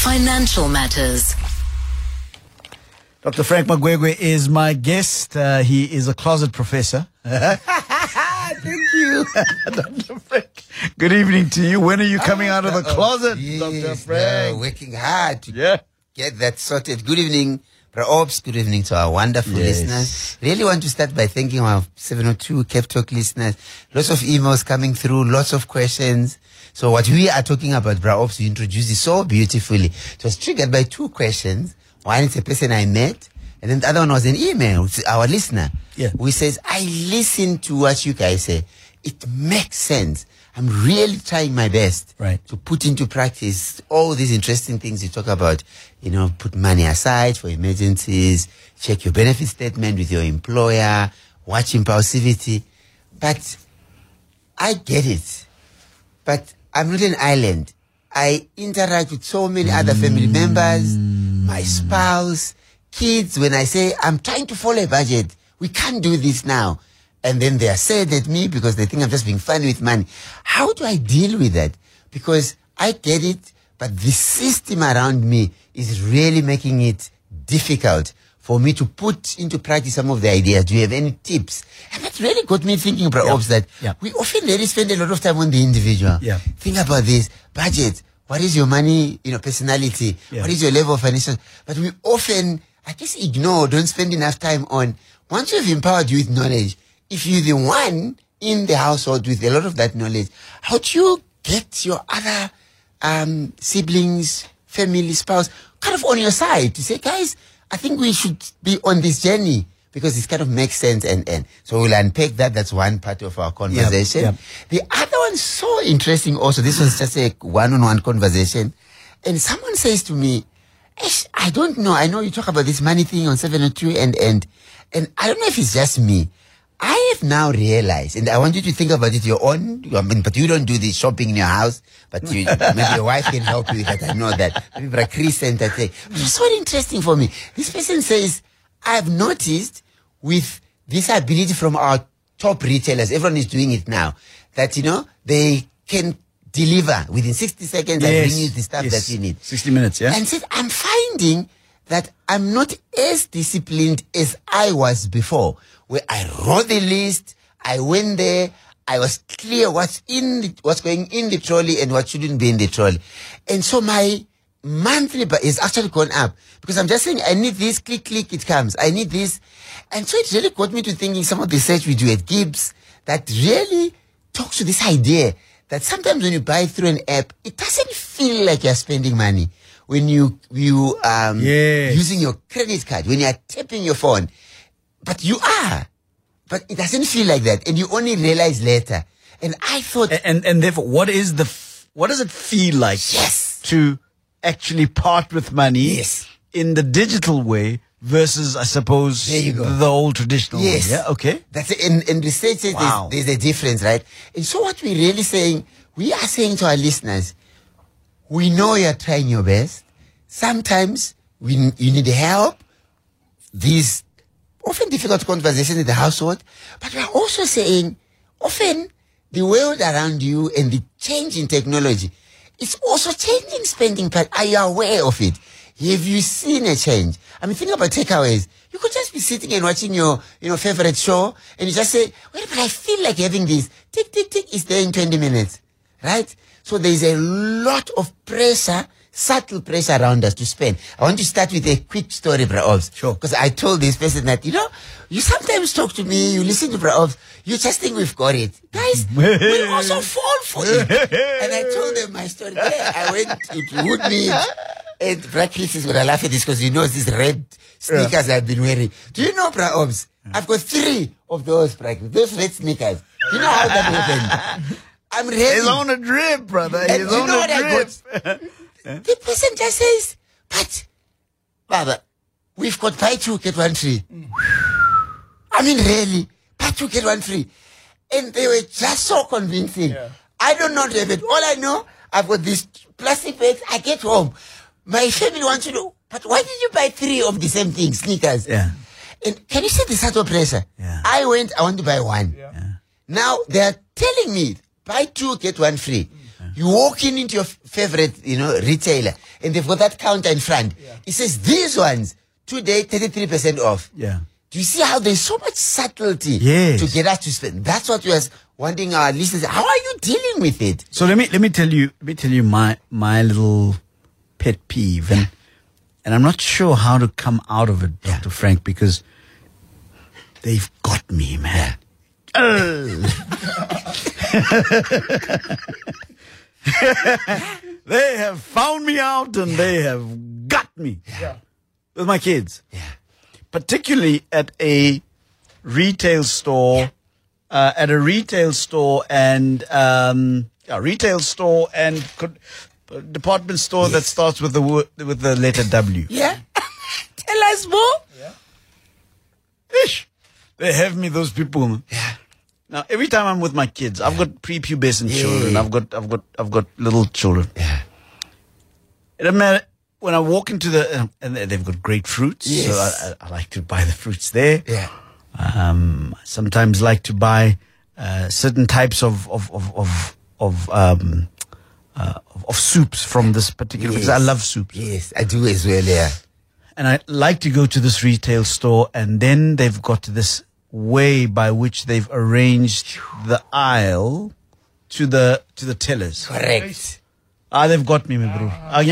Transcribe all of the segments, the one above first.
Financial Matters. Dr. Frank Magwegwe is my guest. He is a closet professor. Thank you, Dr. Frank. Good evening to you. When are you coming out of the closet, Dr. Frank? Working hard to get that sorted. Good evening, Bra-Ops. Good evening to our wonderful listeners. Really want to start by thanking our 702 Cape Talk listeners. Lots of emails coming through, lots of questions. So what we are talking about, Bra-Ops, you introduced it so beautifully. It was triggered by two questions. One is a person I met, and then the other one was an email. It's our listener. Who says, I listen to what you guys say. It makes sense. I'm really trying my best to put into practice all these interesting things you talk about. You know, put money aside for emergencies, check your benefit statement with your employer, watch impulsivity. But I get it. But I'm not an island. I interact with so many other family members, my spouse, kids. When I say, I'm trying to follow a budget, we can't do this now. And then they are sad at me because they think I'm just being funny with money. How do I deal with that? Because I get it, but the system around me is really making it difficult for me to put into practice some of the ideas. Do you have any tips? And that really got me thinking, perhaps, that we often really spend a lot of time on the individual. Think about this. Budget. What is your money, personality? What is your level of financial? But we often, I guess, ignore, don't spend enough time on, once we've empowered you with knowledge, if you're the one in the household with a lot of that knowledge, how do you get your other siblings, family, spouse, kind of on your side to say, guys, I think we should be on this journey because it kind of makes sense. And so we'll unpack that. That's one part of our conversation. The other one's so interesting also. This was just a one-on-one conversation. And someone says to me, I don't know. I know you talk about this money thing on 702 and I don't know if it's just me. I have now realized, and I want you to think about it your own, but you don't do the shopping in your house, but maybe your wife can help you with that. I know that. Maybe Chris sent that thing. It's so interesting for me. This person says, I've noticed with this ability from our top retailers, everyone is doing it now, that, they can deliver within 60 seconds and bring you the stuff that you need. 60 minutes, And said, I'm finding that I'm not as disciplined as I was before, where I wrote the list, I went there, I was clear what's going in the trolley and what shouldn't be in the trolley. And so my monthly is actually gone up because I'm just saying, I need this, click, it comes. I need this. And so it really got me to thinking some of the research we do at Gibbs that really talks to this idea that sometimes when you buy through an app, it doesn't feel like you're spending money. When you using your credit card, when you're tapping your phone, but you are, but it doesn't feel like that, and you only realize later. And I thought, and therefore, what does it feel like? To actually part with money in the digital way versus, I suppose, the old traditional way. Yeah, okay. That's it. And research says there's a difference, right? And so what we're really saying, we are saying to our listeners, we know you're trying your best. Sometimes you need help. These often difficult conversations in the household. But we're also saying, often the world around you and the change in technology, it's also changing spending pattern. Are you aware of it? Have you seen a change? I mean, think about takeaways. You could just be sitting and watching your favorite show and you just say, well, but I feel like having this. Tick, tick, tick, it's there in 20 minutes. Right? So there's a lot of pressure, subtle pressure around us to spend. I want to start with a quick story, Bra-Ops. Sure. Because I told this person that, you sometimes talk to me, you listen to Bra-Ops, you just think we've got it. Guys, we also fall for it. And I told them my story. I went to Woodmead, and Bra-Chris is going to laugh at this because he knows these red sneakers I've been wearing. Do you know, Bra-Ops? I've got 3 of those, those red sneakers. You know how that happened? I'm ready. He's on a drip, brother. And He's on a drip. The person just says, but, Baba, we've got buy 2, get 1 free. I mean, really, buy 2, get 1 free. And they were just so convincing. I don't know, David. All I know, I've got these plastic bags. I get home. My family wants to know, but why did you buy 3 of the same thing, sneakers? And can you see the subtle pressure? I want to buy 1. Now, they're telling me, buy 2, get 1 free. You walk into your favorite, retailer, and they've got that counter in front. Yeah. It says, these ones, today, 33% off. Yeah. Do you see how there's so much subtlety to get us to spend? That's what we are wanting our listeners. How are you dealing with it? So let me tell you my little pet peeve, and I'm not sure how to come out of it, Dr. Frank, because they've got me, man. They have found me out, and they have got me with my kids. Yeah. Particularly at a retail store, and department store that starts with the letter W. Yeah. Tell us more. Yeah. Ish. They have me, those people. Yeah. Now every time I'm with my kids, I've got prepubescent children. I've got little children. Yeah. It doesn't matter. When I walk into and they've got great fruits, yes. So I like to buy the fruits there. Yeah. Sometimes like to buy certain types of soups from this particular, because I love soups. Yes, I do as well. Yeah. And I like to go to this retail store, and then they've got this way by which they've arranged the aisle to the tellers. Correct. They've got me, my bro.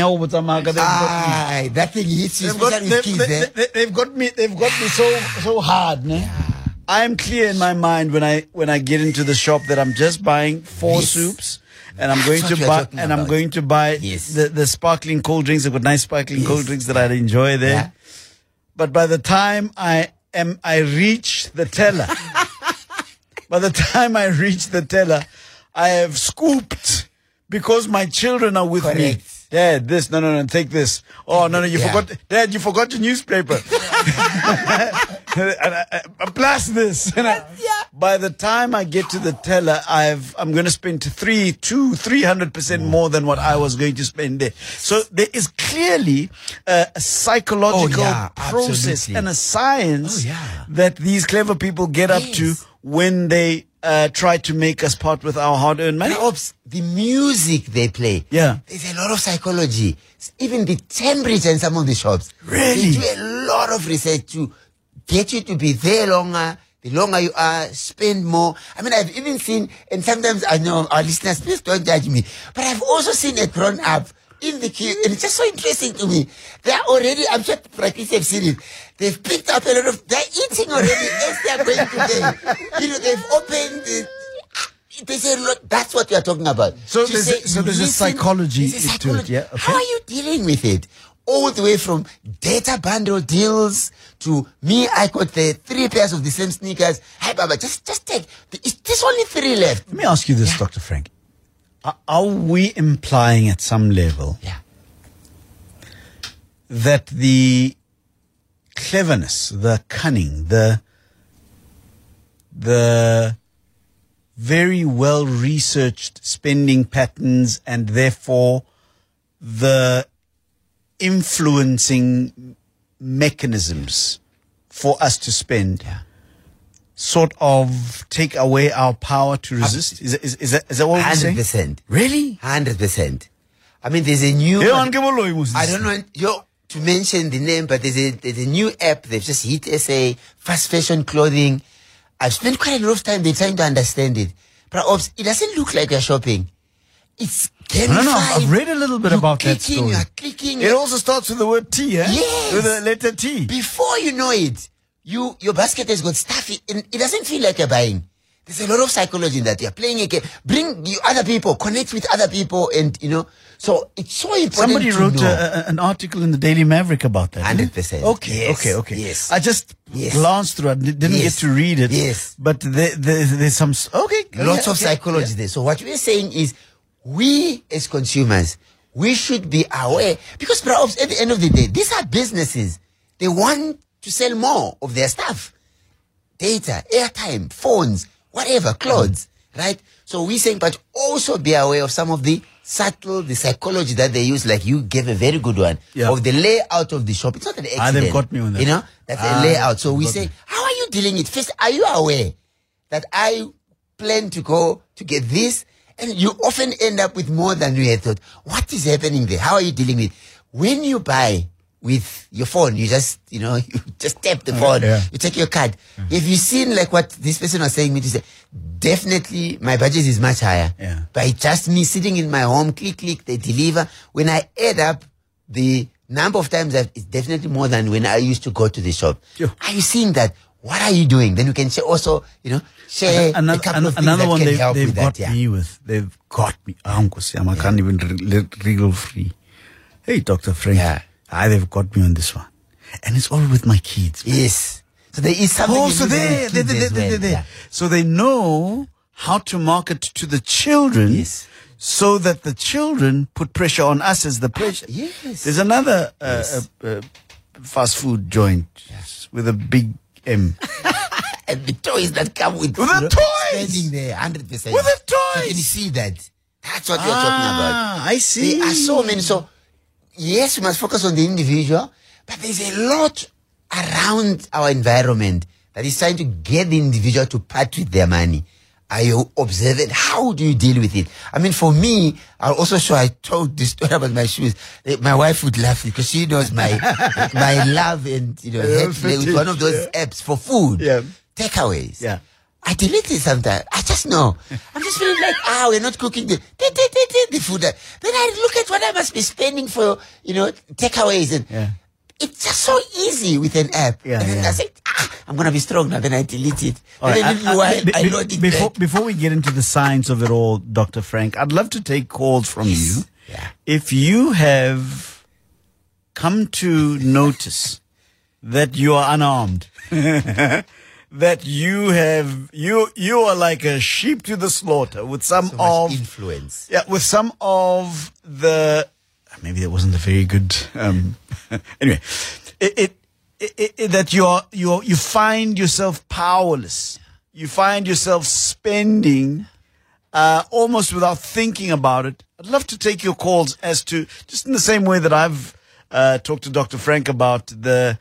That thing hits you. They've got me so hard. Ne? Yeah. I am clear in my mind when I get into the shop that I'm just buying 4 soups, and I'm going to buy the sparkling cold drinks. They've got nice sparkling cold drinks that I enjoy there. Yeah. But by the time I reach the teller, I have scooped. Because my children are with me. Dad, this, no, take this. Oh, no, you forgot. Dad, you forgot your newspaper. Blast this. By the time I get to the teller, I'm going to spend 300% more than what I was going to spend there. So there is clearly a psychological process and a science that these clever people get up to when they try to make us part with our hard-earned money. The music they play. Yeah. There's a lot of psychology. Even the temperature in some of the shops. Really? They do a lot of research to get you to be there longer. The longer you are, spend more. I mean, I've even seen, and sometimes I know our listeners, please don't judge me, but I've also seen a grown-up in the queue, and it's just so interesting to me. They're already, I'm sure practice have seen it. They've picked up a lot of, they're eating already as they're going to bed. They've opened there's a lot, that's what you're talking about. So there's a psychology to it, yeah? Okay. How are you dealing with it? All the way from data bundle deals to me, I got the 3 pairs of the same sneakers. Hey, Baba, just take, there's only 3 left. Let me ask you this, Dr. Frank. Are we implying at some level that the cleverness, the cunning, the very well researched spending patterns, and therefore the influencing mechanisms for us to spend sort of take away our power to resist? Is that what we're saying? 100%. Really? 100%. I mean, there's a new, I don't know to mention the name, but there's a new app. They've just hit SA, fast fashion clothing. I've spent quite a lot of time there trying to understand it. But it doesn't look like you're shopping. It's gamified. No, I've read a little bit about that story. You're clicking. It also starts with the word T, eh? Yes. With the letter T. Before you know it, your basket has got stuff in it. It doesn't feel like you're buying. There's a lot of psychology in that. You're playing a game. Bring you other people, connect with other people, and so it's so important. Somebody wrote an article in the Daily Maverick about that. 100%. Okay. Yes. I just glanced through it. Didn't get to read it. Yes. But there's some lots of psychology there. So what we're saying is, we as consumers, we should be aware, because perhaps at the end of the day, these are businesses. They want to sell more of their stuff. Data, airtime, phones, whatever, clothes, right? So we're saying, but also be aware of some of the psychology that they use. Like you gave a very good one of the layout of the shop. It's not an accident. They've got me on that. That's a layout. So we say, how are you dealing it? First, are you aware that I plan to go to get this, And you often end up with more than you had thought. What is happening there? How are you dealing with it? When you buy with your phone, you just, you just tap the phone. You take your card. Have you seen like what this person was saying me to say? Definitely my budget is much higher. By just me sitting in my home, click, they deliver. When I add up the number of times, it's definitely more than when I used to go to the shop. Are you seeing that? What are you doing? Then you can also, share another, a couple of things another that one can they've, help they've with got that. me with. They've got me. I can't even wriggle free. Hey, Dr. Frank. They've got me on this one. And it's all with my kids. Man. Yes. So there is something. Oh, so there. So they know how to market to the children. Yes. So that the children put pressure on us as the pressure. Yes. There's another fast food joint with a big M. And the toys that come with the toys! Standing there, 100%. With the toys! So can you see that? That's what you're talking about. I see. There are so many. So, yes, we must focus on the individual, but there's a lot around our environment that is trying to get the individual to part with their money. Are you observant? How do you deal with it? I mean, for me, I'll also show, I told this story about my shoes. My wife would laugh because she knows my love and, with one of those apps for food. Takeaways. I delete it sometimes. I just know. I'm just feeling like, we're not cooking the food. Then I look at what I must be spending for, takeaways. And it's just so easy with an app. And then I say, I'm going to be strong now. Then I delete it. Before we get into the science of it all, Dr. Frank, I'd love to take calls from you. If you have come to notice that you are unarmed, that you are like a sheep to the slaughter with some influence. With some of the, maybe that wasn't a very good, anyway, that you find yourself powerless. You find yourself spending, almost without thinking about it. I'd love to take your calls as to, just in the same way that I've, talked to Dr. Frank about the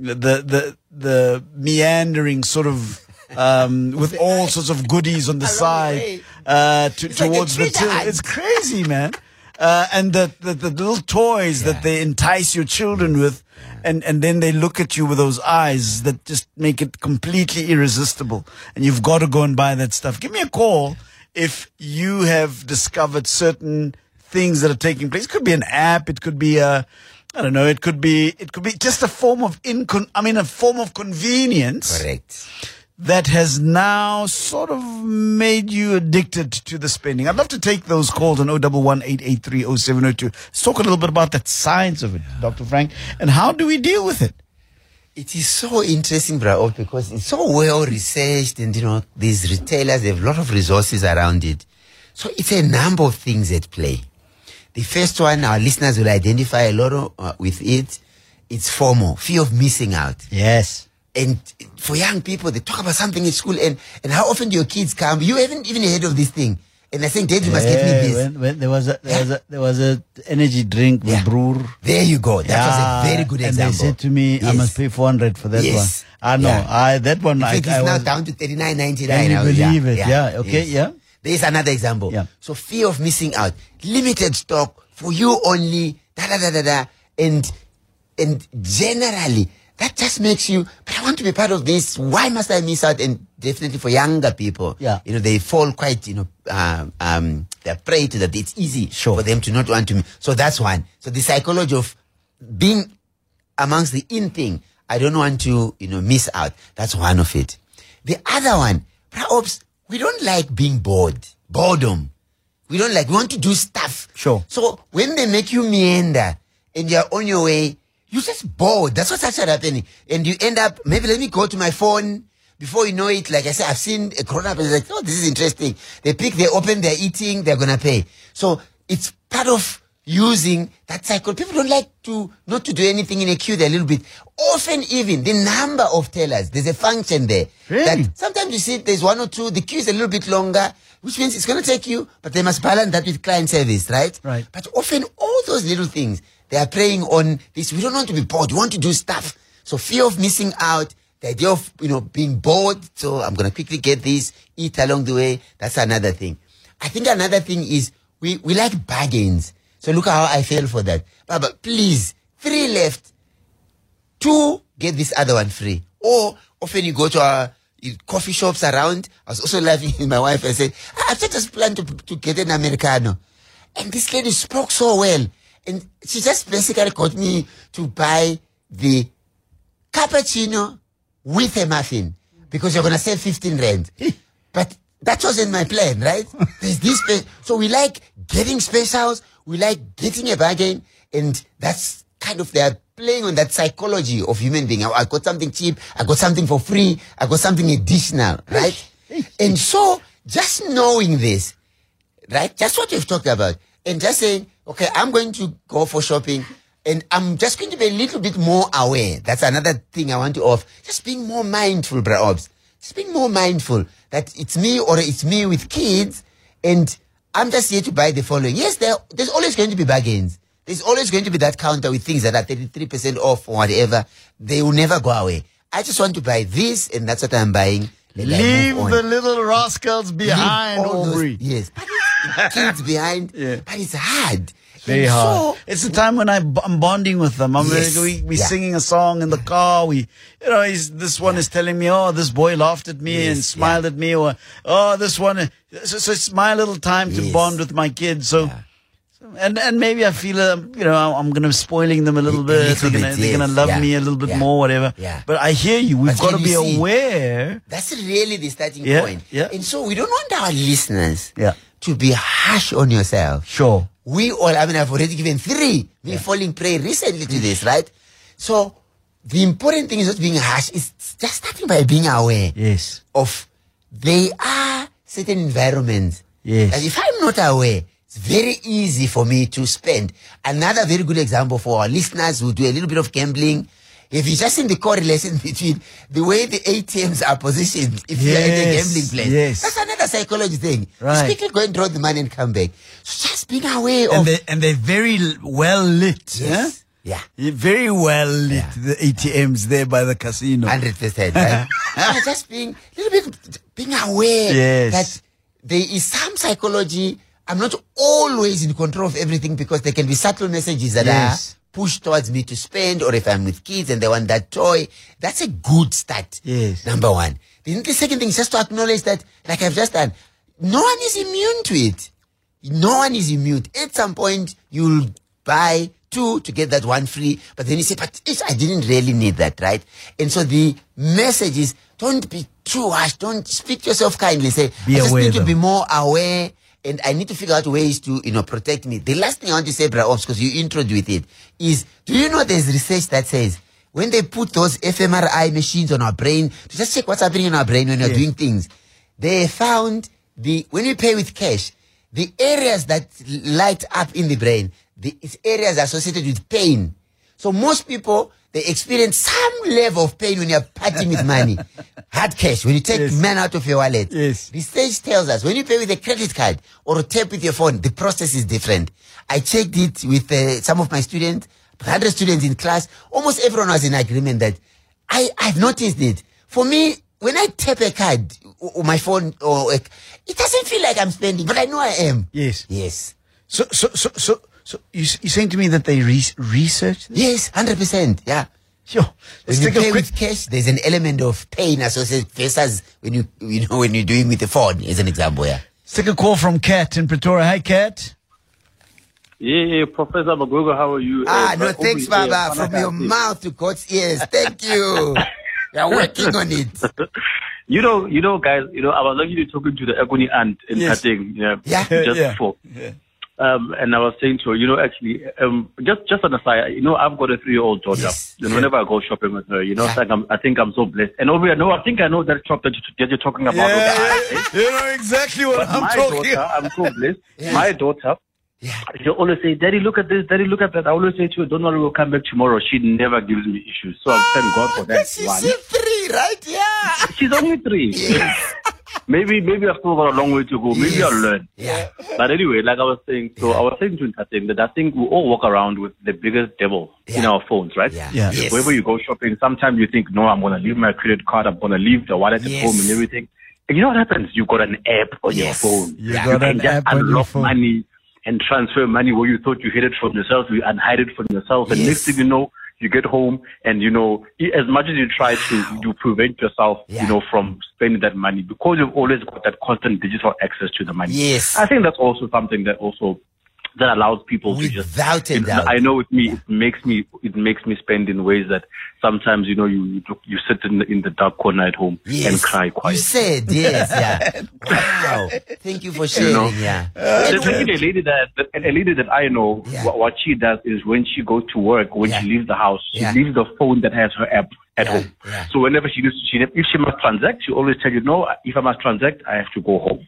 meandering sort of, with all sorts of goodies on the side, towards the till. It's crazy, man. And the little toys that they entice your children with, and then they look at you with those eyes that just make it completely irresistible. And you've got to go and buy that stuff. Give me a call if you have discovered certain things that are taking place. It could be an app. It could be I don't know. It could be just a form of a form of convenience. Correct. That has now sort of made you addicted to the spending. I'd love to take those calls on 011-883-0702. Let's talk a little bit about that science of it, Dr. Frank, and how do we deal with it? It is so interesting, Bra, because it's so well researched, and these retailers, they have a lot of resources around it. So it's a number of things at play. The first one, our listeners will identify a lot with it. It's FOMO, fear of missing out. Yes. And for young people, they talk about something in school, and how often do your kids come? You haven't even heard of this thing, and I think Dad, you must get me this. When there was a energy drink with brewer. There you go. That was a very good example. And they said to me, I must pay 400 for that one. I know. That one. It's now down to 39.99. Can you believe it? Okay. Yes. There is another example. So fear of missing out, limited stock for you only. And generally, that just makes you, but I want to be part of this. Why must I miss out? And definitely for younger people, they fall quite, they're prey to that. It's easy for them to not want to. So that's one. So the psychology of being amongst the in thing, I don't want to, miss out. That's one of it. The other one, perhaps we don't like being bored. Boredom. We want to do stuff. Sure. So when they make you meander and you're on your way, you're just bored. That's what's actually happening. And you end up, maybe let me go to my phone. Before you know it, like I said, I've seen a grown-up and it's like, oh, this is interesting. They open, they're eating, they're going to pay. So it's part of using that cycle. People don't like not to do anything in a queue. They're a little bit. Often even the number of tellers, there's a function there. Really? That sometimes you see there's one or two, the queue is a little bit longer, which means it's going to take you, but they must balance that with client service, right? Right. But often all those little things, they are preying on this. We don't want to be bored. We want to do stuff. So fear of missing out, the idea of, being bored. So I'm going to quickly get this, eat along the way. That's another thing. I think another thing is we like bargains. So look how I fell for that. Baba, please, 3 left. 2, get this other one free. Or often you go to our coffee shops around. I was also laughing with my wife and said, I just planned to get an Americano. And this lady spoke so well. And she just basically got me to buy the cappuccino with a muffin because you're going to save 15 rand. But that wasn't my plan, right? There's this so we like getting specials. We like getting a bargain. And that's kind of, they're playing on that psychology of human being. I got something cheap. I got something for free. I got something additional, right? And so just knowing this, right? Just what we've talked about. And just saying, okay, I'm going to go for shopping and I'm just going to be a little bit more aware. That's another thing I want to offer. Just being more mindful, Bra Obs. Just being more mindful that it's me or it's me with kids and I'm just here to buy the following. Yes, there's always going to be bargains. There's always going to be that counter with things that are 33% off or whatever. They will never go away. I just want to buy this and that's what I'm buying. Leave the little rascals behind, Aubrey. Yes. Kids behind. Yeah. But it's hard. Very hard. It's the time when I'm bonding with them. We're singing a song in the car. This one is telling me, oh, this boy laughed at me and smiled at me, or oh, this one. So it's my little time to bond with my kids. So, and maybe I feel, I'm going to spoiling them a little bit. They're going to love me a little bit more, whatever. Yeah. But I hear you. We've got to be aware. That's really the starting point. Yeah. And so we don't want our listeners to be harsh on yourself. Sure. We all, I've already given 3. Me falling prey recently to this, right? So the important thing is not being harsh. It's just starting by being aware of there are certain environments. Yes. And if I'm not aware, it's very easy for me to spend. Another very good example for our listeners who do a little bit of gambling. If you just seen the correlation between the way the ATMs are positioned, if you're in a gambling place, that's another psychology thing. Right. Just quickly go and draw the money and come back. So just being aware of... And they're very well lit. Yes. Yeah. Very well lit, the ATMs there by the casino. 100%. Right? Just being a little bit, being aware that there is some psychology. I'm not always in control of everything because there can be subtle messages that are pushed towards me to spend, or if I'm with kids and they want that toy, that's a good start. Yes. Number one. The second thing is just to acknowledge that, like I've just done, no one is immune to it. No one is immune. At some point, you'll buy 2 to get that 1 free, but then you say, but I didn't really need that, right? And so the message is, don't be too harsh. Don't speak to yourself kindly. Say, I just need to be more aware. And I need to figure out ways to, protect me. The last thing I want to say, Bra Ops, because you introed with it, is, do you know there's research that says when they put those fMRI machines on our brain to just check what's happening in our brain when you're doing things, they found when you pay with cash, the areas that light up in the brain, it's areas associated with pain. So most people, they experience some level of pain when you're parting with money. Hard cash, when you take money out of your wallet. Yes. Research tells us when you pay with a credit card or a tap with your phone, the process is different. I checked it with some of my students, 100 students in class. Almost everyone was in agreement that I've noticed it. For me, when I tap a card or my phone, it doesn't feel like I'm spending, but I know I am. Yes. Yes. So you're saying to me that they research this? Yes, 100%. Yeah. Sure. When you pay with cash, there's an element of pain associated versus when when you're doing with the phone, as an example. Yeah. Let's take a call from Kat in Pretoria. Hi, Kat. Yeah, Professor Magogo, how are you? No, thanks, Baba. From your mouth to God's ears. Thank you. You're working on it. You know, guys, I was actually talking to the Egoni aunt in Kateng, just before. Yeah. And I was saying to her, actually, just on the side, I've got a 3-year-old daughter. Yes. And whenever I go shopping with her, it's like I think I'm so blessed. And over here, I think I know that shop that you're talking about. You know exactly what I'm talking about. I'm so blessed. Yeah. My daughter, she'll always say, Daddy, look at this. Daddy, look at that. I always say to her, don't worry, we'll come back tomorrow. She never gives me issues. So I thank God for that. She's 3, right? Yeah. She's only 3. Yes. Maybe I've still got a long way to go. Maybe I'll learn. Yeah. But anyway, like I was saying, I was saying to Ntatem that I think we all walk around with the biggest devil in our phones, right? Yeah. Yes. Wherever you go shopping, sometimes you think, no, I'm going to leave my credit card. I'm going to leave the wallet at home and everything. you know what happens? You got an app on your phone. You can just unlock money and transfer money where you thought you hid it from yourself. You unhide it from yourself. And next thing you know, you get home and, you know, as much as you try to prevent yourself, you know, from spending that money, because you've always got that constant digital access to the money. Yes. I think that's also something that allows people to just, without a doubt. I know with me, it makes me spend in ways that sometimes, you know, you sit in the dark corner at home and cry quietly. You said, yes, Wow. Thank you for sharing, There's really a lady that I know, what she does is when she goes to work, when she leaves the house, she leaves the phone that has her app at home. So whenever if she must transact, she always tells you, no, if I must transact, I have to go home.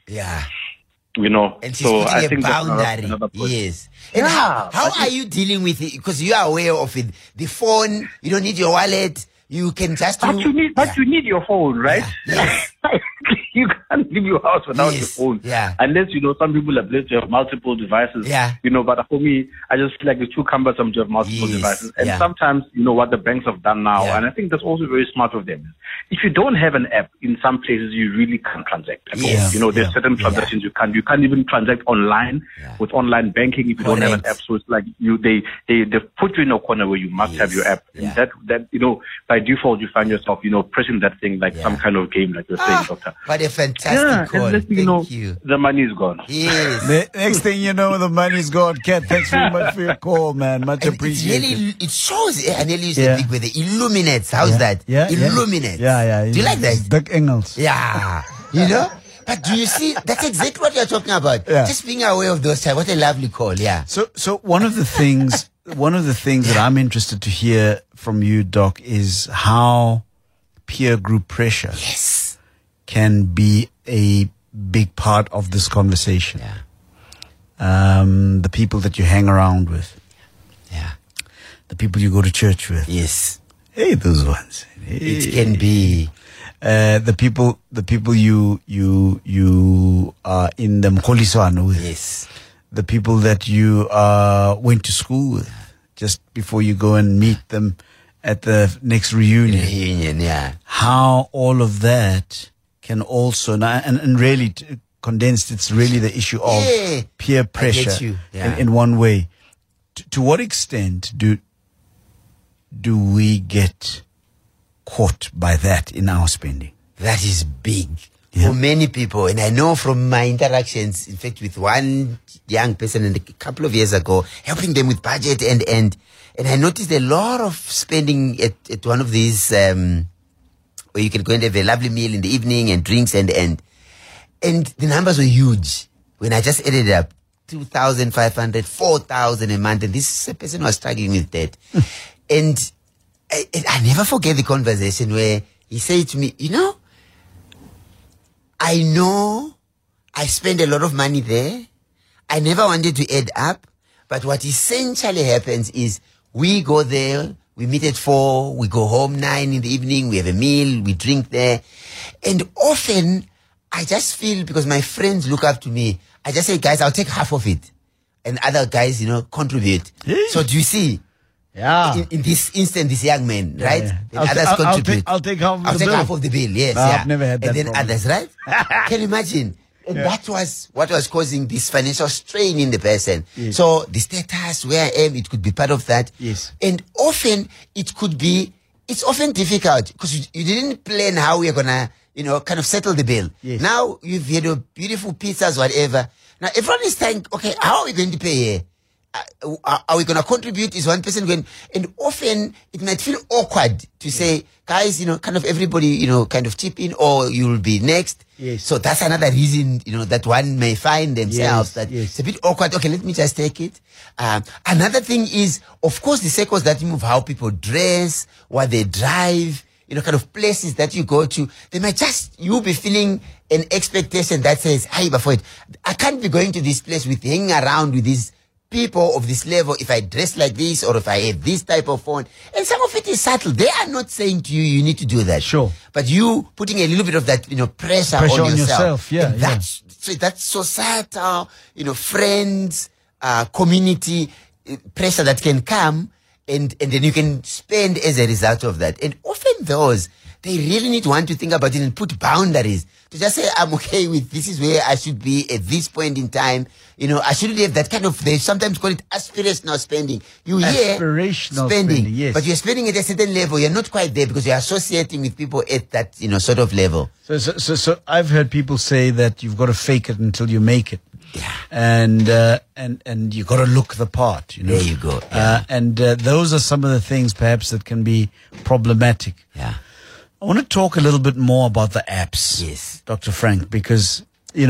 You know, and she's putting I think boundary. Yes. And how are you dealing with it? Because you are aware of it. The phone, you don't need your wallet. You can just. But you need your phone, right? Yes. You can't leave your house without your phone. Unless, you know, some people are blessed to have multiple devices. You know, but for me, I just feel like it's too cumbersome to have multiple devices. And sometimes, you know, what the banks have done now, and I think that's also very smart of them. If you don't have an app, in some places you really can't transact at all. You know, there's certain transactions you can't even transact online with online banking if you don't have an app. So it's like they put you in a corner where you must have your app. And that you know, by default you find yourself, you know, pressing that thing like some kind of game, like you're saying, Doctor. What a fantastic call. And Thank you. The money is gone. Yes. The next thing you know, the money's gone. Kat, thanks very much for your call, man. Much appreciated. It shows, Anelli used to think with the illuminates. How's that? Illuminates. Do you like that? Dick Engels. Yeah. You know? But do you see, that's exactly what you're talking about. Just being aware of those types. What a lovely call, So one of the things that I'm interested to hear from you, Doc, is how peer group pressure can be a big part of this conversation. The people that you hang around with. The people you go to church with. Hey, those ones. Hey. It can be. The people you are in the Mkholiswano with. The people that you went to school with just before you go and meet them at the next reunion. How all of that can also, and really condensed, it's really the issue of peer pressure in one way. To what extent do we get caught by that in our spending? That is big for many people. And I know from my interactions, in fact, with one young person a couple of years ago, helping them with budget and I noticed a lot of spending at one of these, where you can go and have a lovely meal in the evening and drinks and the numbers were huge. When I just added up, 2,500, 4,000 a month, and this person was struggling with debt. And I never forget the conversation where he said to me, you know I spend a lot of money there. I never wanted to add up. But what essentially happens is we go there, we meet at 4, we go home 9 in the evening, we have a meal, we drink there. And often I just feel, because my friends look up to me, I just say, guys, I'll take half of it. And other guys, contribute. So do you see? In this instant, this young man, right? Others contribute. I'll take half of the bill. I'll take half of the bill, yes. I've never had that And then problem. others, right? Can you imagine? And that was what was causing this financial strain in the person. So the status, where I am, it could be part of that. And often it's often difficult because you didn't plan how we're going to, kind of settle the bill. Now you've had a beautiful pizzas, whatever. Now everyone is saying, okay, how are we going to pay here? Are we going to contribute? Is one person going? And often it might feel awkward to say, guys, kind of everybody, kind of chip in, or you'll be next. So that's another reason, that one may find themselves that it's a bit awkward. Okay, let me just take it. Another thing is, of course, the circles that you move, how people dress, what they drive, kind of places that you go to. They might you be feeling an expectation that says, hey, before it, I can't be going to this place with hanging around with these people of this level if I dress like this or if I have this type of phone. And some of it is subtle. They are not saying to you need to do that. But you putting a little bit of that, pressure on yourself. That's societal, friends, community pressure that can come and then you can spend as a result of that. And often those they really need one to think about it and put boundaries. To just say, I'm okay with this is where I should be at this point in time. I shouldn't have that kind of, they sometimes call it aspirational spending. You hear aspirational spending, yes. But you're spending at a certain level. You're not quite there because you're associating with people at that, sort of level. So I've heard people say that you've got to fake it until you make it. Yeah. And you got to look the part, There you go. Yeah. Those are some of the things perhaps that can be problematic. Yeah. I want to talk a little bit more about the apps. Yes. Dr. Frank, because,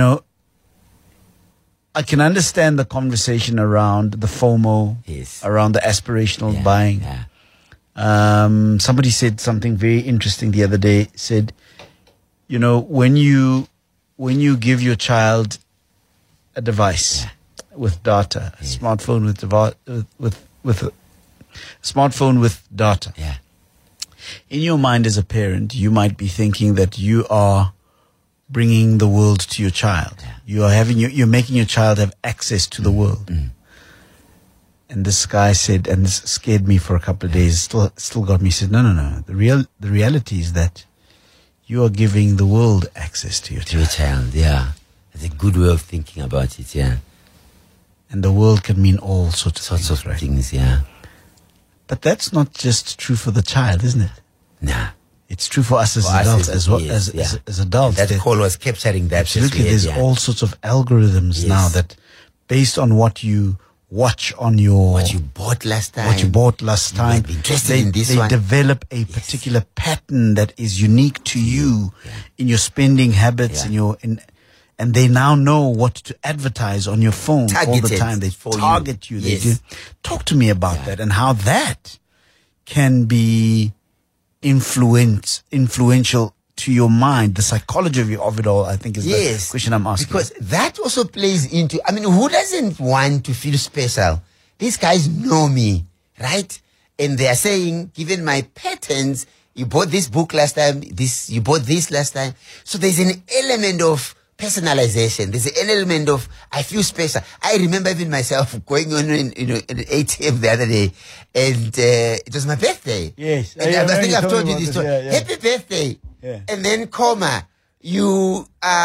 I can understand the conversation around the FOMO, yes, around the aspirational buying. Yeah. Somebody said something very interesting the other day, said, when you give your child a device with data, a smartphone with a smartphone with data. Yeah. In your mind as a parent, you might be thinking that you are bringing the world to your child. Yeah. You're making your child have access to the world. Mm. And this guy said, and this scared me for a couple of days, still got me, said, no. The reality is that you are giving the world access to your child. Yeah. That's a good way of thinking about it, yeah. And the world can mean all sorts of things, yeah. But that's not just true for the child, isn't it? Nah. It's true for us as adults as well, as adults. That call was capturing that. Absolutely. There's all sorts of algorithms now that, based on what you watch on what you bought last time, you be interested in this one. They develop a particular pattern that is unique to you in your spending habits, and they now know what to advertise on your phone all the time. They target you. Yes. They do. Talk to me about that and how that can be influential to your mind. The psychology of it all, I think, is the question I'm asking. Because that also plays into, who doesn't want to feel special? These guys know me, right? And they are saying, given my patterns, you bought this book last time, you bought this last time. So there's an element of personalization. There's an element of, I feel special. I remember even myself going on in ATM the other day, and it was my birthday. Yes. And I think I've told you this story. Yeah. Happy birthday. Yeah. And then, you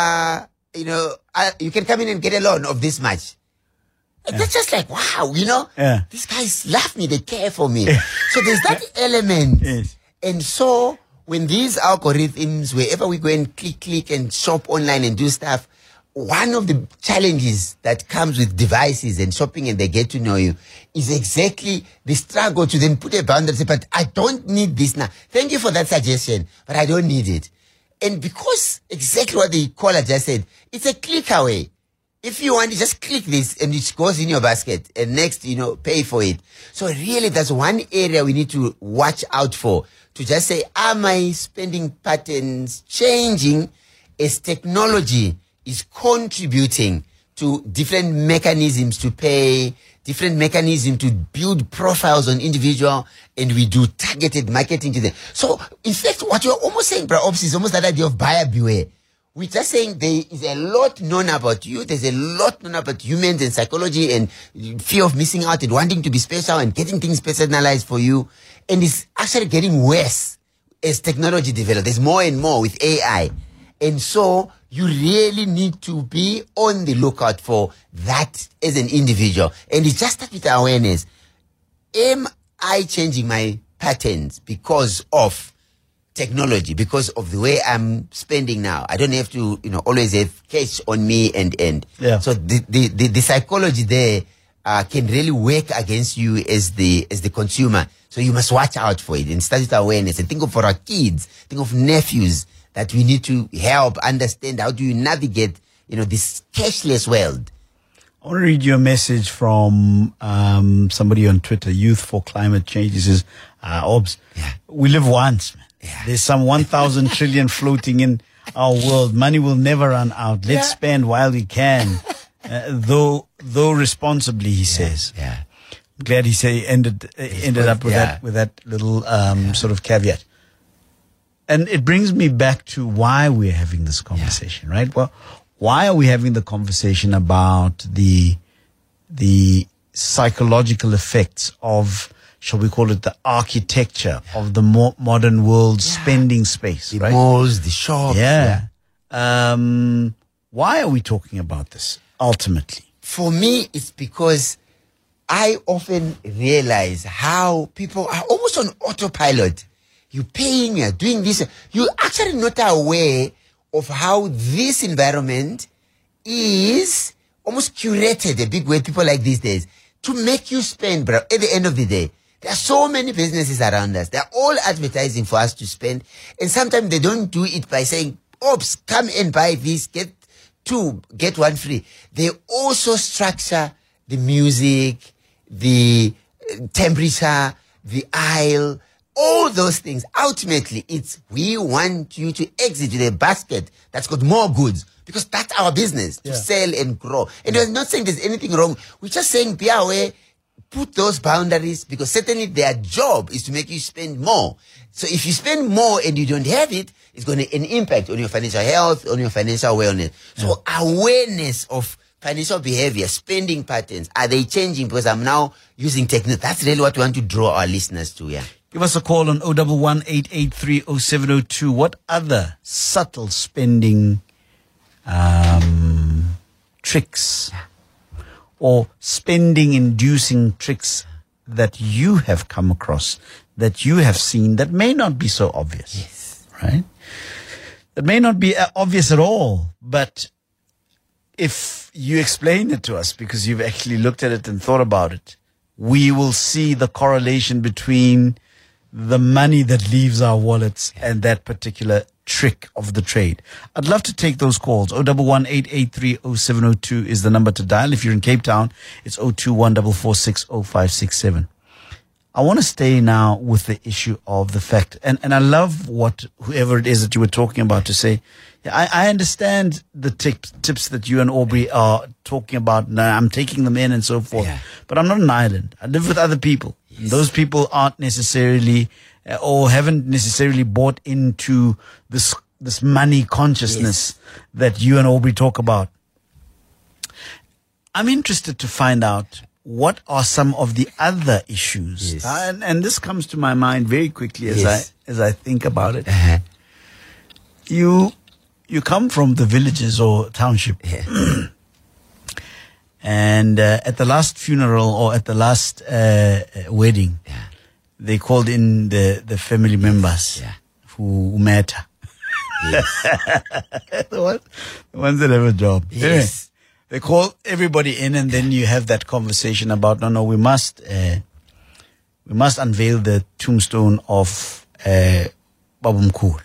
can come in and get a loan of this much. Yeah. That's just like, wow, these guys love me. They care for me. So there's that element. Yes. And so, when these algorithms, wherever we go and click and shop online and do stuff, one of the challenges that comes with devices and shopping and they get to know you is exactly the struggle to then put a boundary, but I don't need this now. Thank you for that suggestion, but I don't need it. And because exactly what the caller just said, it's a click away. If you want to just click this and it goes in your basket and next, pay for it. So really that's one area we need to watch out for. To just say, are my spending patterns changing as technology is contributing to different mechanisms to pay, different mechanisms to build profiles on individual, and we do targeted marketing to them. So, in fact, what you're almost saying, Bra Ops, is almost that idea of buyer beware. We're just saying there is a lot known about you. There's a lot known about humans and psychology and fear of missing out and wanting to be special and getting things personalized for you. And it's actually getting worse as technology develops. There's more and more with AI. And so you really need to be on the lookout for that as an individual. And it's just that with awareness. Am I changing my patterns because of technology, because of the way I'm spending now? I don't have to, always have cash on me and. Yeah. So the psychology there can really work against you as the consumer. So you must watch out for it and start with awareness and think of for our kids, think of nephews that we need to help understand how do you navigate, this cashless world. I want to read you a message from somebody on Twitter, Youth for Climate Change. He says, Obs, we live once, man. Yeah. There's some 1,000 trillion floating in our world. Money will never run out. Let's spend while we can, though responsibly, he says. Yeah. I'm glad he ended up with that little sort of caveat. And it brings me back to why we're having this conversation, right? Well, why are we having the conversation about the psychological effects of shall we call it the architecture of the modern world spending space, the right? malls, the shops. Yeah. Why are we talking about this ultimately? For me, it's because I often realize how people are almost on autopilot. You're paying, you're doing this. You're actually not aware of how this environment is almost curated, a big way people like these days, to make you spend, bro. At the end of the day, there are so many businesses around us. They're all advertising for us to spend. And sometimes they don't do it by saying, oops, come and buy this, get 2, get 1 free. They also structure the music, the temperature, the aisle, all those things. Ultimately, it's we want you to exit with a basket that's got more goods, because that's our business, to sell and grow. And we're not saying there's anything wrong. We're just saying be aware, put those boundaries, because certainly their job is to make you spend more. So if you spend more and you don't have it, it's going to an impact on your financial health, on your financial wellness. So awareness of financial behavior, spending patterns, are they changing because I'm now using technology? That's really what we want to draw our listeners to, Give us a call on 011-883-0702. What other subtle spending tricks or spending-inducing tricks that you have come across, that you have seen, that may not be so obvious, right? That may not be obvious at all, but if you explain it to us because you've actually looked at it and thought about it, we will see the correlation between the money that leaves our wallets and that particular trick of the trade. I'd love to take those calls. 011-883-0702 is the number to dial. If you're in Cape Town, it's 021-446-0567. I want to stay now with the issue of the fact, and I love what whoever it is that you were talking about to say. I understand the tips that you and Aubrey are talking about. Now I'm taking them in and so forth. But I'm not an island. I live with other people. Those people aren't necessarily or haven't necessarily bought into this money consciousness that you and Aubrey talk about. I'm interested to find out what are some of the other issues. And this comes to my mind very quickly as I think about it. You come from the villages or township. And at the last funeral or at the last wedding, they called in the family members who matter. the ones that have a job. Anyway, they call everybody in, and then you have that conversation about, no, we must unveil the tombstone of Babumkhulu.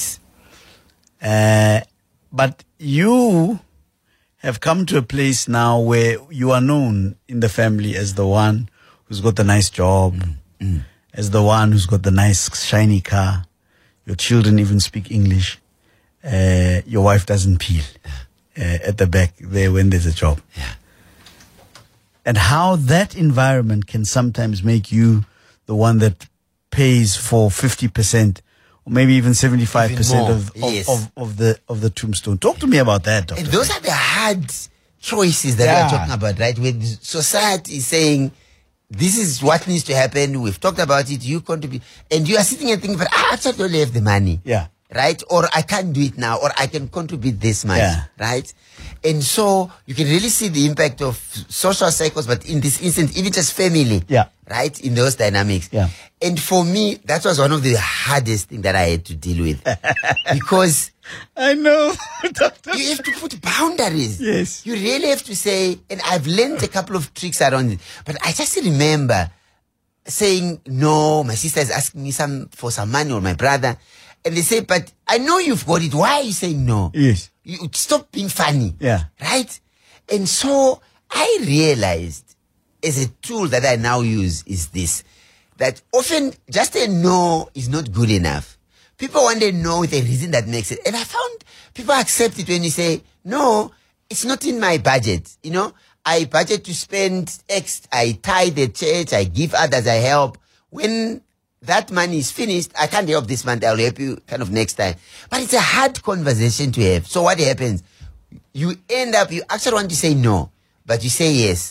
But you have come to a place now where you are known in the family as the one who's got the nice job, as the one who's got the nice shiny car. Your children even speak English. Your wife doesn't peel at the back there when there's a job. And how that environment can sometimes make you the one that pays for 50%. Or maybe even 75% of the tombstone. Talk to me about that, Doctor. And those are the hard choices that we're talking about, right? When society is saying, this is what needs to happen, we've talked about it, you contribute, and you are sitting and thinking, but I actually don't have the money. Right? Or I can't do it now, or I can contribute this much. Right? And so you can really see the impact of social cycles, but in this instance, even just family. Right? In those dynamics. And for me, that was one of the hardest things that I had to deal with. Because I know. You have to put boundaries. You really have to say, and I've learned a couple of tricks around it, but I just remember saying, no, my sister is asking me for some money, or my brother. And they say, but I know you've got it. Why are you saying no? You stop being funny. Right? And so I realized, as a tool that I now use, is this, that often just a no is not good enough. People want to know with a reason that makes it. And I found people accept it when you say, no, it's not in my budget. You know, I budget to spend X, I tithe the church, I give others, I help. When that money is finished, I can't help this month, I'll help you kind of next time. But it's a hard conversation to have. So what happens? You end up, you actually want to say no, but you say yes.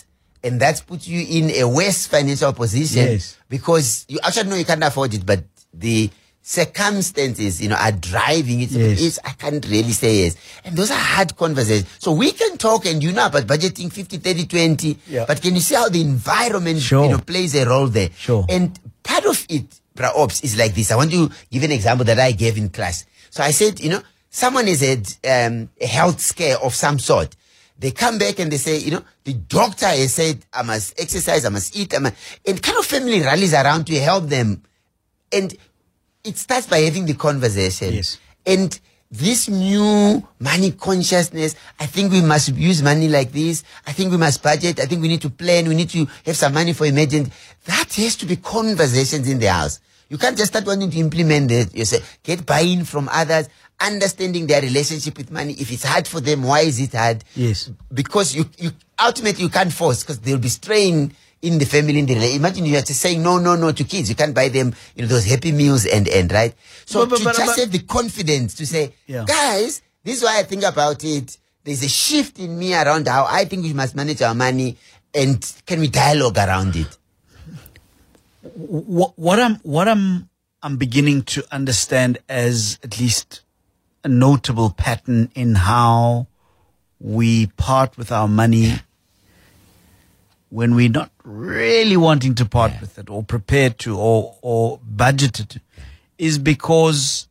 And that's put you in a worse financial position. Yes. Because you actually know you can't afford it, but the circumstances, are driving it. Yes. I can't really say yes. And those are hard conversations. So we can talk and about budgeting 50, 30, 20. Yeah. But can you see how the environment, plays a role there? Sure. And part of it, Bra Ops, is like this. I want to give an example that I gave in class. So I said, someone has had a health scare of some sort. They come back and they say, the doctor has said, I must exercise, I must eat, and kind of family rallies around to help them. And it starts by having the conversation. Yes. And this new money consciousness, I think we must use money like this. I think we must budget. I think we need to plan. We need to have some money for emergency. That has to be conversations in the house. You can't just start wanting to implement it. You say, get buy-in from others, understanding their relationship with money. If it's hard for them, why is it hard? Yes. Because you ultimately you can't force, because they'll be straying in the family, imagine you are just saying no to kids. You can't buy them, those happy meals and right. So to just have the confidence to say, guys, this is why I think about it. There's a shift in me around how I think we must manage our money, and can we dialogue around it? What I'm beginning to understand as at least a notable pattern in how we part with our money when we're not really wanting to part with it, or prepared to, or budgeted, is because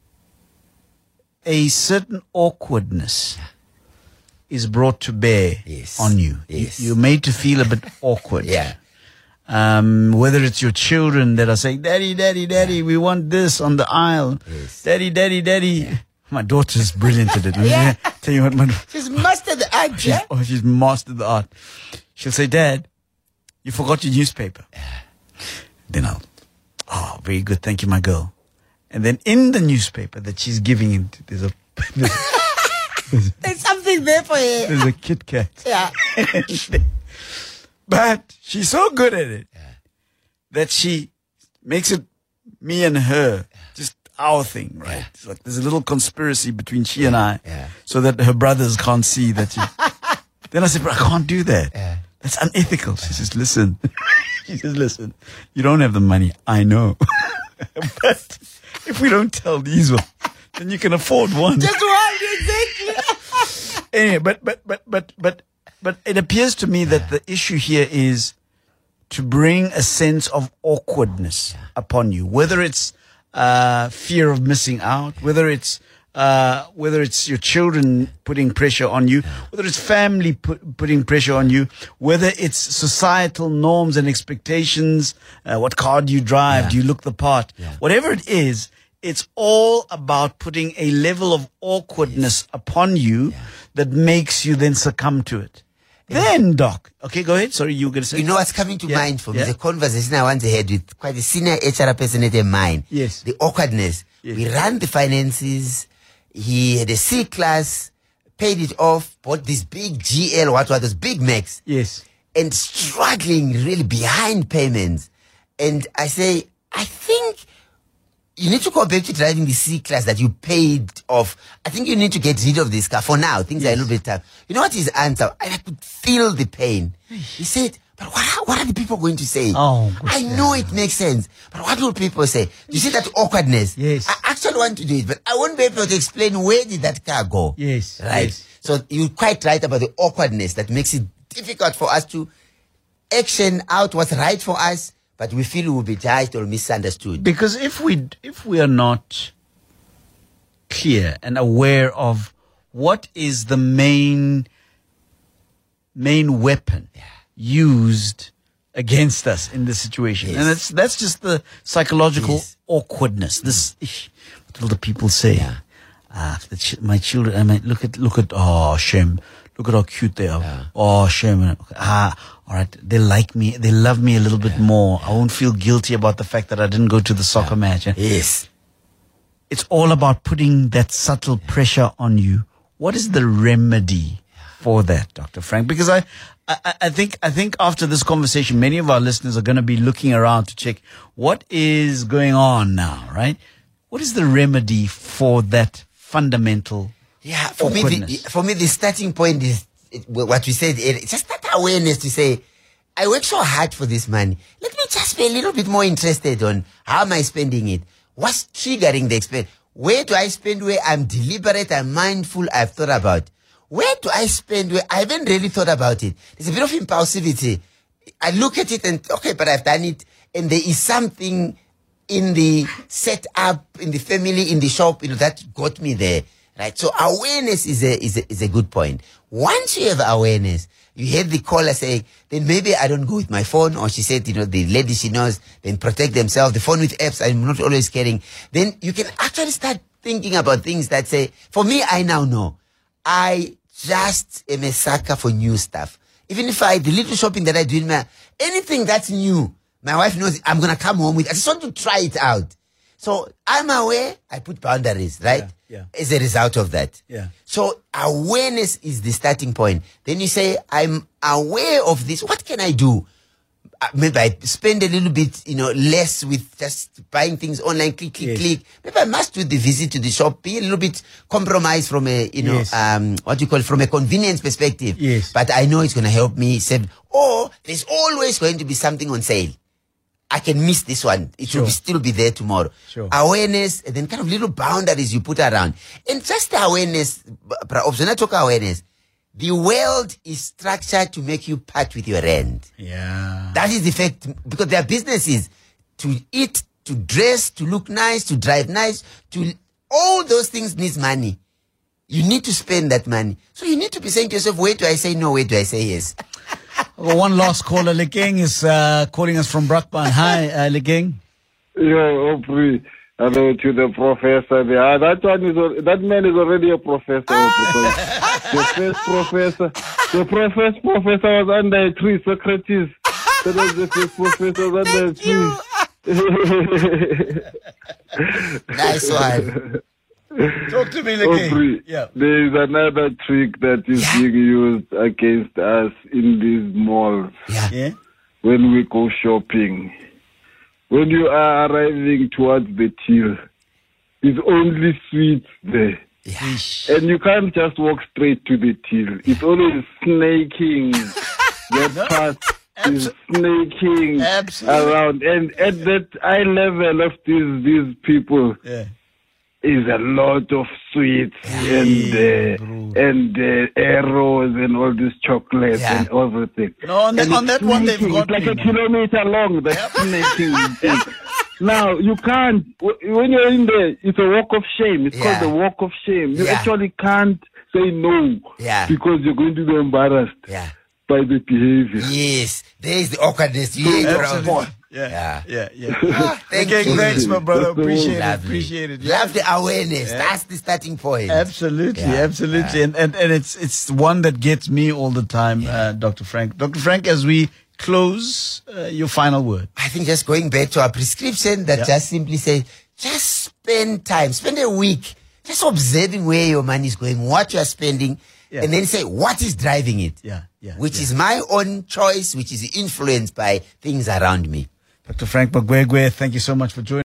a certain awkwardness is brought to bear on you. Yes. You're made to feel a bit awkward. Whether it's your children that are saying, Daddy, we want this on the aisle. Yes. Daddy. Yeah. My daughter's brilliant at it. Tell you what, she's mastered the art. She's mastered the art. She'll say, Dad, you forgot your newspaper. Then very good. Thank you, my girl. And then in the newspaper that she's giving him, there's something there for her. There's a Kit Kat. Yeah. But she's so good at it that she makes it me and her, just our thing, right? It's like there's a little conspiracy between she and I, so that her brothers can't see that she... Then I said, but I can't do that. That's unethical. She says, listen. You don't have the money. I know. But if we don't tell these ones, then you can afford one. Just one, exactly. Anyway, but it appears to me that the issue here is to bring a sense of awkwardness upon you, whether it's fear of missing out, whether it's your children putting pressure on you, whether it's family putting pressure on you, whether it's societal norms and expectations, what car do you drive, do you look the part, whatever it is, it's all about putting a level of awkwardness upon you that makes you then succumb to it. Then, Doc, okay, go ahead. Sorry, you were going to say. You know what's coming to mind for me? The conversation I once had with quite a senior HR person at mine. Yes. The awkwardness. Yes. We ran the finances. He had a C class, paid it off, bought this big GL, what were those big Macs. Yes. And struggling really behind payments. And I say, I think you need to go back to driving the C class that you paid off. I think you need to get rid of this car for now. Things are a little bit tough. You know what his answer? I could feel the pain. He said, but what are the people going to say? I know it makes sense, but what will people say? You see that awkwardness? Yes. I actually want to do it, but I won't be able to explain where did that car go. Yes. Right. Yes. So you're quite right about the awkwardness that makes it difficult for us to action out what's right for us, but we feel we will be judged or misunderstood. Because if we are not clear and aware of what is the main weapon used against us in this situation, and that's just the psychological awkwardness. This, what will the people say? My children, I mean, look at, oh, shame. Look at how cute they are. Oh, shame. All right. They like me. They love me a little bit more. I won't feel guilty about the fact that I didn't go to the soccer match. Yes. It's all about putting that subtle pressure on you. What is the remedy for that, Dr. Frank? Because I think after this conversation, many of our listeners are going to be looking around to check what is going on now, right? What is the remedy for that fundamental for me, the starting point is what we said. It's just that awareness to say, I work so hard for this money. Let me just be a little bit more interested on how am I spending it? What's triggering the expense? Where do I spend where I'm deliberate, I'm mindful, I've thought about? Where do I spend where I haven't really thought about it? There's a bit of impulsivity. I look at it and, okay, but I've done it. And there is something in the setup, in the family, in the shop, that got me there. Right? So awareness is a good point. Once you have awareness, you hear the caller say, then maybe I don't go with my phone. Or she said, the lady she knows, then protect themselves. The phone with apps, I'm not always carrying. Then you can actually start thinking about things that say, for me, I now know. I just am a sucker for new stuff. Even if the little shopping that I do anything that's new, my wife knows I'm going to come home with. I just want to try it out. So I'm aware, I put boundaries, right? Yeah. As a result of that. Yeah. So awareness is the starting point. Then you say, I'm aware of this. What can I do? Maybe I spend a little bit, less with just buying things online, click. Maybe I must do the visit to the shop, be a little bit compromised from a, from a convenience perspective. Yes. But I know it's going to help me save. Or there's always going to be something on sale. I can miss this one. It will still be there tomorrow. Sure. Awareness, and then kind of little boundaries you put around. And just the awareness, when I talk awareness, the world is structured to make you part with your rent. Yeah. That is the fact, because their business is to eat, to dress, to look nice, to drive nice, all those things needs money. You need to spend that money. So you need to be saying to yourself, where do I say no, where do I say yes? One last caller, Lekeng is calling us from Brakpan. Hi, Lekeng. Yeah, Aubrey. Hello to the professor there. That man is already a professor. The first professor was under a tree, Socrates. That was the first professor was under a tree. Nice one. Talk to me, Lekeng. Yeah. There is another trick that is being used against us in these malls. Yeah. When we go shopping. When you are arriving towards the till, it's only sweets there. Yeah. And you can't just walk straight to the till. It's always snaking. That part is snaking around. And at that eye level of these people, is a lot of sweets and arrows and all this chocolate and everything. No, on that one they've got like a kilometer long. That's snaking. Now you can't. When you're in there, it's a walk of shame. It's called the walk of shame. You actually can't say no because you're going to be embarrassed by the behavior. Yes, there is the awkwardness. Thank you. Thanks, my brother. Appreciate it. Love the awareness. That's the starting point. Absolutely. And it's one that gets me all the time, Dr. Frank. Dr. Frank, as we close, your final word. I think just going back to our prescription that just simply says, just spend a week just observing where your money is going, what you are spending, and then say, what is driving it? Which is my own choice, which is influenced by things around me. Dr. Frank Magwegwe, thank you so much for joining.